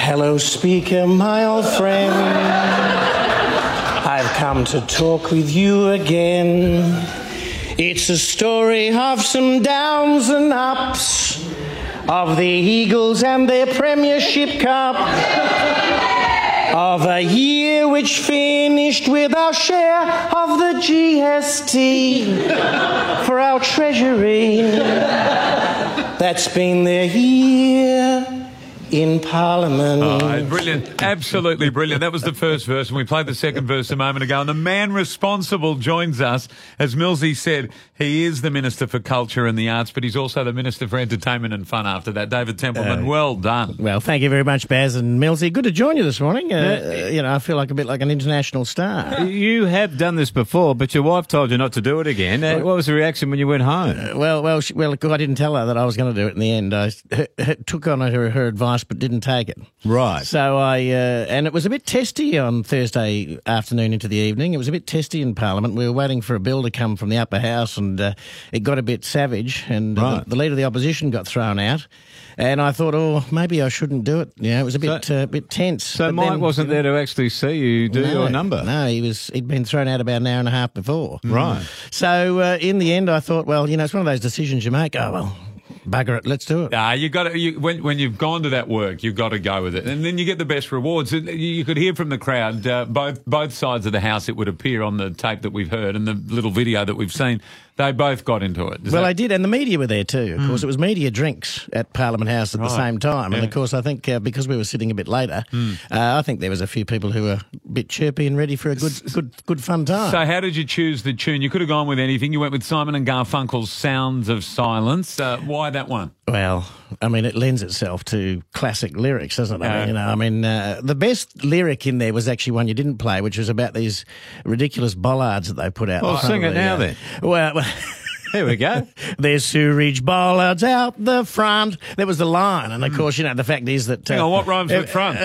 Hello, Speaker, my old friend. I've come to talk with you again. It's a story of some downs and ups, of the Eagles and their Premiership Cup, of a year which finished with our share of the GST for our Treasury. That's been the year in Parliament. Oh, brilliant. Absolutely brilliant. That was the first verse, and we played the second verse a moment ago. And the man responsible joins us. As Millsy said, he is the Minister for Culture and the Arts, but he's also the Minister for Entertainment and Fun after that. David Templeman, well done. Well, thank you very much, Baz and Millsy. Good to join you this morning. I feel like a bit like an international star. You have done this before, but your wife told you not to do it again. What was the reaction when you went home? Well, I didn't tell her that I was going to do it in the end. I took on her advice, but didn't take it. Right. So and it was a bit testy on Thursday afternoon into the evening. It was a bit testy in Parliament. We were waiting for a bill to come from the upper house, and it got a bit savage, and the Leader of the Opposition got thrown out. And I thought, maybe I shouldn't do it. It was a bit tense. So Mike wasn't there to actually see you do your number? No, he'd been thrown out about an hour and a half before. Right. So in the end, I thought, it's one of those decisions you make. Bugger it, let's do it. You got to. When you've gone to that work, you've got to go with it, and then you get the best rewards. You could hear from the crowd, both sides of the house. It would appear on the tape that we've heard and the little video that we've seen. They both got into it. I did, and the media were there too. Of course, it was media drinks at Parliament House at the same time, and of course, I think because we were sitting a bit later, I think there was a few people who were a bit chirpy and ready for a good fun time. So, how did you choose the tune? You could have gone with anything. You went with Simon and Garfunkel's "Sounds of Silence." Why that one? Well, it lends itself to classic lyrics, doesn't it? The best lyric in there was actually one you didn't play, which was about these ridiculous bollards that they put out. Well, sing it now then. Well, here we go. There's sewerage bollards out the front. That was the line. And, of course, the fact is that... Hang on, what rhymes with front?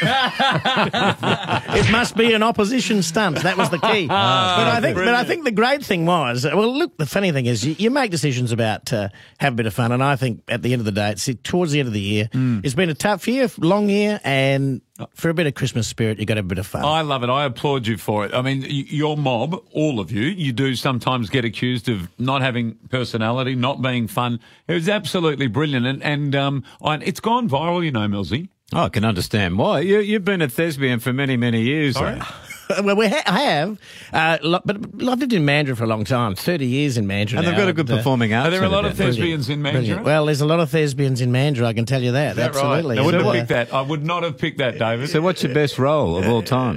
It must be an opposition stunt. That was the key. But I think the great thing was... the funny thing is you make decisions about have a bit of fun, and I think at the end of the day, it's towards the end of the year. It's been a tough year, long year, and... for a bit of Christmas spirit, you've got to have a bit of fun. I love it. I applaud you for it. Your mob, all of you do sometimes get accused of not having personality, not being fun. It was absolutely brilliant. And it's gone viral, Millsy. I can understand why. You've been a thespian for many, many years. Sorry? Well, I have, but I've lived in Mandurah for a long time, 30 years in Mandurah. And they've got a good performing arts. Are there a lot of thespians in Mandurah? Brilliant. Well, there's a lot of thespians in Mandurah, I can tell you that. Absolutely. Right? I wouldn't have picked that. I would not have picked that, David. So what's your best role of all time?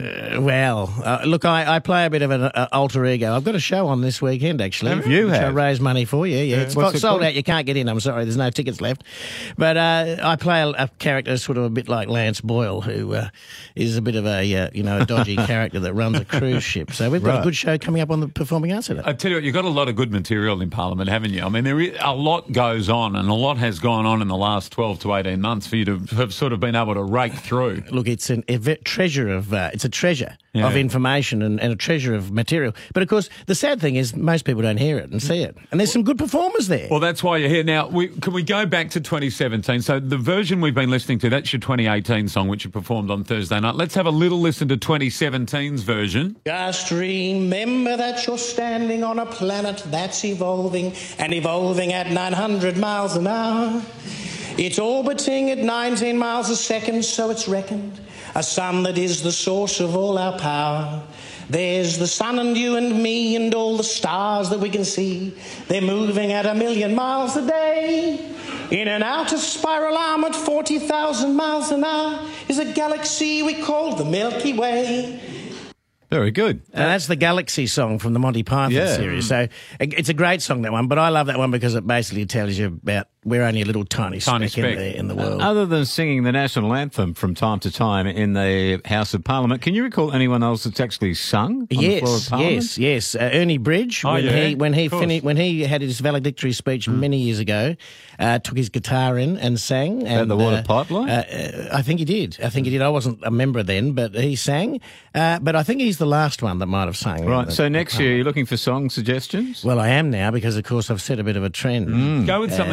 I play a bit of an alter ego. I've got a show on this weekend, actually. I raise money for you. Yeah, it's sold out. You can't get in. I'm sorry. There's no tickets left. But I play a character sort of a bit like Lance Boyle, who is a bit of a dodgy character that runs a cruise ship. So we've got a good show coming up on the Performing Arts Centre. I tell you what, you've got a lot of good material in Parliament, haven't you? A lot goes on, and a lot has gone on in the last 12 to 18 months for you to have sort of been able to rake through. Look, it's a treasure of information and a treasure of material. But of course, the sad thing is most people don't hear it and see it. And there's some good performers there. Well, that's why you're here. Now, can we go back to 2017? So the version we've been listening to, that's your 2018 song, which you performed on Thursday night. Let's have a little listen to 2017's version. Just remember that you're standing on a planet that's evolving and evolving at 900 miles an hour. It's orbiting at 19 miles a second, so it's reckoned a sun that is the source of all our power. There's the sun and you and me and all the stars that we can see. They're moving at 1,000,000 miles a day. In an outer spiral arm at 40,000 miles an hour is a galaxy we call the Milky Way. Very good. That's the Galaxy song from the Monty Python series. So it's a great song, that one. But I love that one because it basically tells you about we're only a little tiny speck in the world. Other than singing the national anthem from time to time in the House of Parliament, can you recall anyone else that's actually sung on the floor of Parliament? Yes. Ernie Bridge, when he had his valedictory speech many years ago, took his guitar in and sang. And the water pipeline? I think he did. I wasn't a member then, but he sang. But I think he's the last one that might have sung. Right. So next year, you're looking for song suggestions? Well, I am now because, of course, I've set a bit of a trend. Go with something more modern.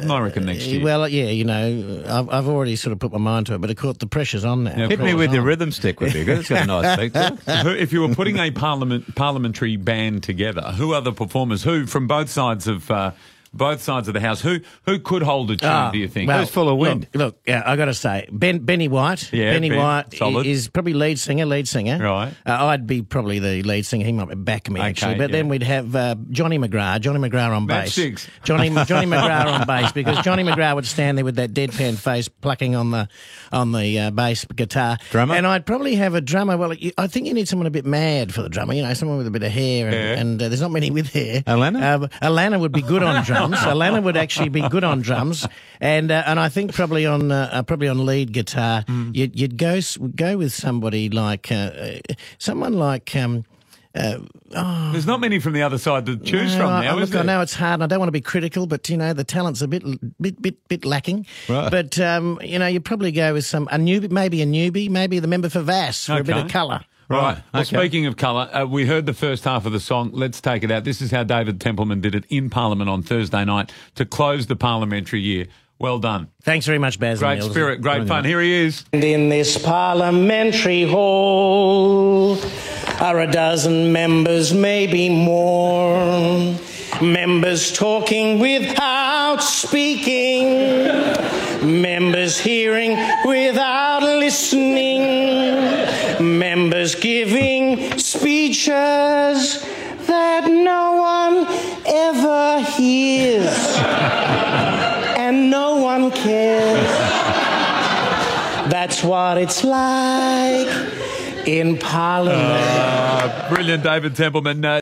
Carlton, I reckon, next year. Well, yeah, you know, I've already sort of put my mind to it, but of course the pressure's on now. Yeah, Hit me with your rhythm stick would be good. It's got a nice beat to it. If you were putting a parliamentary band together, who are the performers? Who from both sides of the house? Who could hold a tune? Do you think? Who's full of wind? Look, I got to say, Benny White. Yeah, Benny White solid. is probably lead singer. Right. I'd be probably the lead singer. He might back me actually. But then we'd have Johnny McGrath on bass. Matchsticks. Johnny McGrath on bass, because Johnny McGrath would stand there with that deadpan face, plucking on the bass guitar. Drummer? And I'd probably have a drummer. Well, I think you need someone a bit mad for the drummer. You know, someone with a bit of hair, and there's not many with hair. Alana? Alana would be good on drums. Alana would actually be good on drums, and I think probably on lead guitar, you'd go with somebody like someone like. There's not many from the other side to choose from now, is there? I know it's hard, and I don't want to be critical, but you know the talent's a bit lacking. Right. But you know, you'd probably go with a newbie, maybe the member for VAS for a bit of colour. Right. Well, speaking of colour, we heard the first half of the song. Let's take it out. This is how David Templeman did it in Parliament on Thursday night to close the parliamentary year. Well done. Thanks very much, Baz. Great spirit, great fun. Here he is. And in this parliamentary hall are a dozen members, maybe more. Members talking without speaking. Members hearing without listening. Members giving speeches that no one ever hears. And no one cares. That's what it's like in Parliament. Brilliant, David Templeman.